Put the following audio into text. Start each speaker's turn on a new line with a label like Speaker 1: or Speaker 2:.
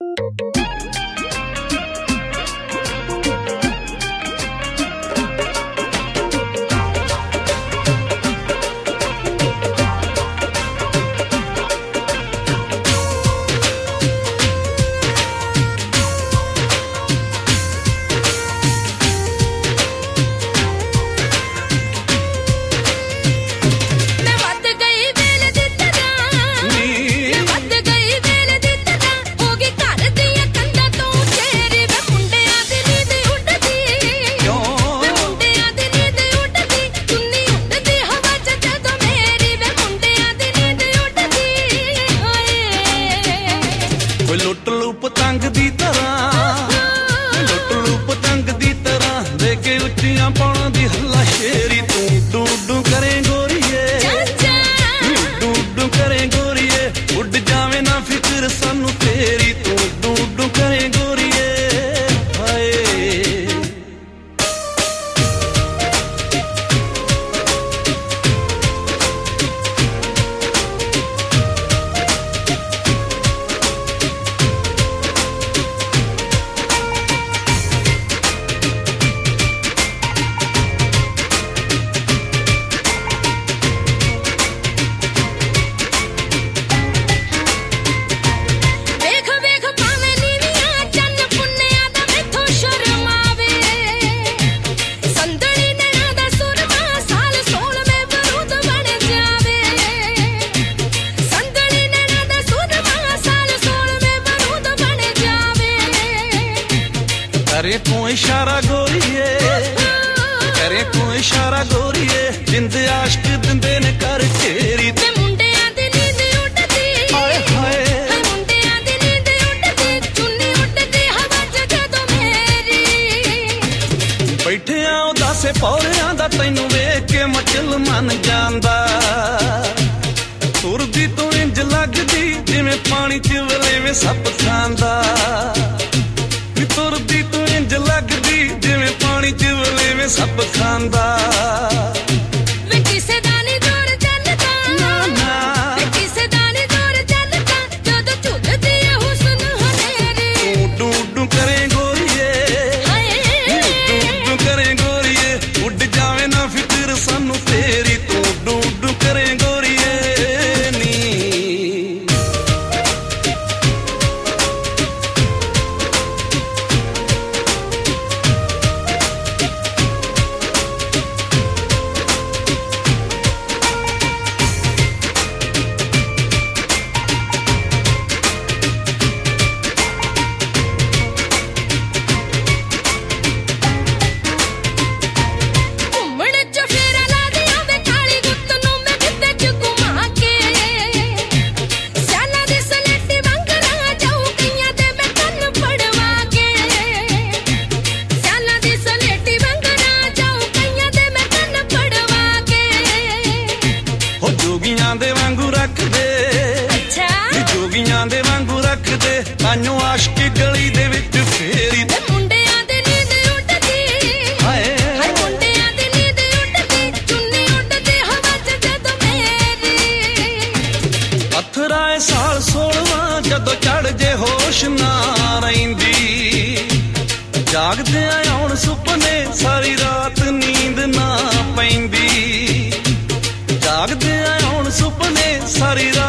Speaker 1: ਲੁੱਟ ਲੂ ਪਤੰਗ ਦੀ ਤਰ੍ਹਾਂ, ਲੁੱਟ ਲੂ ਪਤੰਗ ਦੀ ਤਰ੍ਹਾਂ ਦੇ ਕੇ ਉੱਚੀਆਂ ਪਾਉਣ ਦੀ ਹੱਲਾ ਸ਼ੇਰੀ ਤੂੰ ਡੂ ਡੂ ਕਰੇ ਗੋਰੀਏ, ਡੂ ਡੂ ਕਰੇ ਗੋਰੀਏ ਉੱਡ ਜਾਵੇ ਨਾ ਫਿਕਰ ਸਾਨੂੰ ਤੇਰੀ ਤੂੰ ਡੂ ਡੂ ਕਰੇ ਗੋਰੀਏ ਹਾਏ। करे तू इशारा गोरीए, करे तू इशारा गोरीए जिंद आश्क दिंदे ने कर तेरी ते मुंडियां दी नींद उड़दी, हाय हाय मुंडियां दी नींद उड़दी चुन्नी उड़दी हवा च जदों मेरी बैठिया उदासे पौरियां दा तैनू वेख के मचल मन जांदा तुरदी तू इंज लगदी जिवें पानी च वलेवें सप खांदा तुरदी तू इंज लगदी जिवें पानी च वलेवें सप खांदा वे किसे दा नी जोर चलदा ना वे किसे दा नी जोर चलदा जदों झुलदी है हुस्न हनेरी तू डू डू करे गोरीए, डू डू करे गोरीए उड़ जावे ना फिक्र सानू तेरी तू डू डू करे गोरीए नी। जोगियां दे वांगू रख दे, अच्छा जोगियां दे वांगू रख दे ताइयों आशिक गली दे विच फेरी ते मुंडियां दी नींद उड़दी, हाय हाय मुंडियां दी नींद उड़दी चुन्नी उड़दी हवा च जदों मेरी पत्थराए साल 16वां जदों चढ़ जे होश ना रहिंदी जागदे आउण सुपने सारी रात नींद ना पैंदी जागदे आउण सुपने सारी